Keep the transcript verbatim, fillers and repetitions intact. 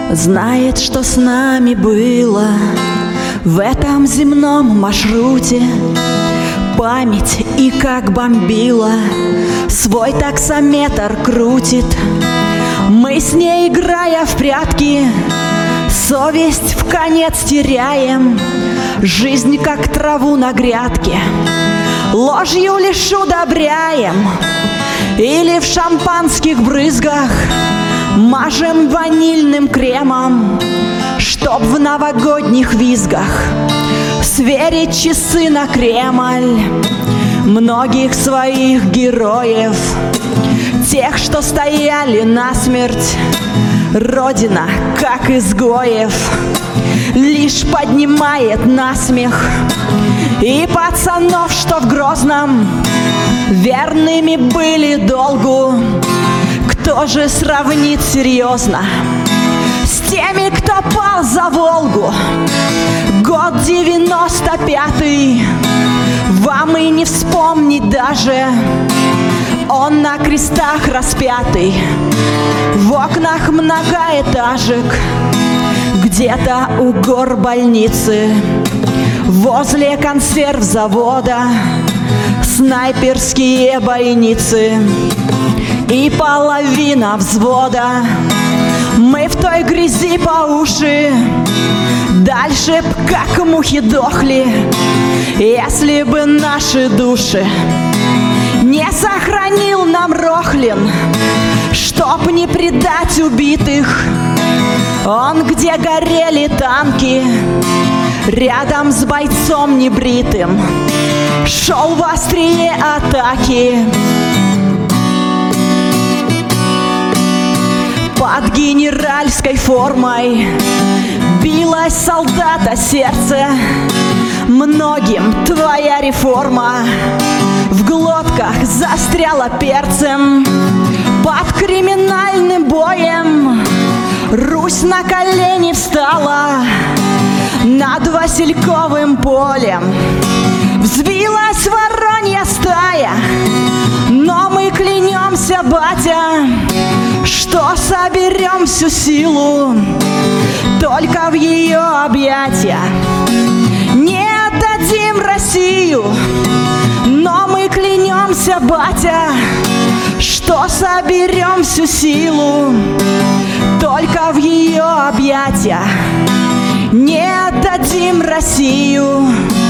знает, что с нами было в этом земном маршруте. Память и как бомбила свой таксометр крутит. Мы с ней, играя в прятки, совесть в конец теряем. Жизнь, как траву на грядке, ложью лишь удобряем. Или в шампанских брызгах мажем ванильным кремом, чтоб в новогодних визгах сверить часы на Кремль. Многих своих героев, тех, что стояли насмерть, Родина, как изгоев, лишь поднимает насмех. И пацанов, что в Грозном верными были долгу, кто же сравнит серьезно с теми, кто пал за Волгу? Год девяносто пятый, вам и не вспомнить даже. Он на крестах распятый, в окнах многоэтажек, где-то у гор больницы, возле консервзавода снайперские бойницы и половина взвода. Мы в той грязи по уши, дальше б как мухи дохли, если бы наши души не сохранил нам Рохлин, чтоб не предать убитых. Он, где горели танки, рядом с бойцом небритым, шел в острие атаки. Под генеральской формой билось солдата сердце. Многим твоя реформа в глотках застряла перцем. Под криминальным боем Русь на колени встала. Над Васильковым полем взвилась воронья стая. Но мы клянемся, батя, что соберем всю силу только в ее объятия. Не отдадим Россию, но мы клянемся, батя, что соберем всю силу только в ее объятия. Не отдадим Россию.